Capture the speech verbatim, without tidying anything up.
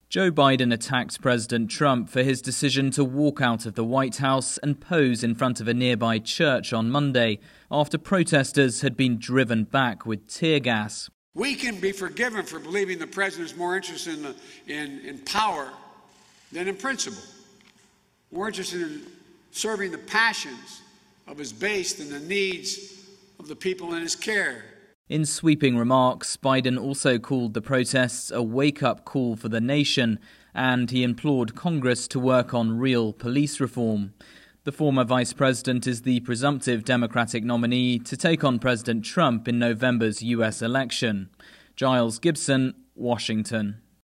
Joe Biden attacked President Trump for his decision to walk out of the White House and pose in front of a nearby church on Monday after protesters had been driven back with tear gas. We can be forgiven for believing the president is more interested in, in, in power than in principle. More interested in serving the passions of his base than the needs of the people in his care. In sweeping remarks, Biden also called the protests a wake-up call for the nation, and he implored Congress to work on real police reform. The former vice president is the presumptive Democratic nominee to take on President Trump in November's U S election. Giles Gibson, Washington.